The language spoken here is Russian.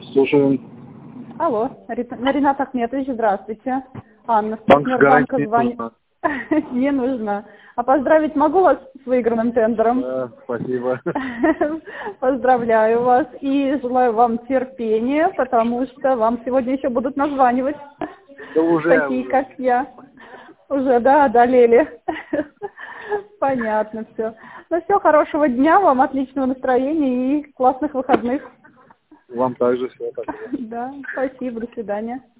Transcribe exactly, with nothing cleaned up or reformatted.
Слушаем. Алло, Рит- Ринат Ахметович, здравствуйте. Анна, Банк с гарантии не звонит. нужно. Не нужно. А поздравить могу вас с выигранным тендером? Да, спасибо. Поздравляю вас и желаю вам терпения, потому что вам сегодня еще будут названивать. Да уже. Такие, уже. как я. Уже, да, одолели. Понятно все. Ну все, хорошего дня вам, отличного настроения и классных выходных. Вам также все. Спасибо. Да, спасибо, до свидания.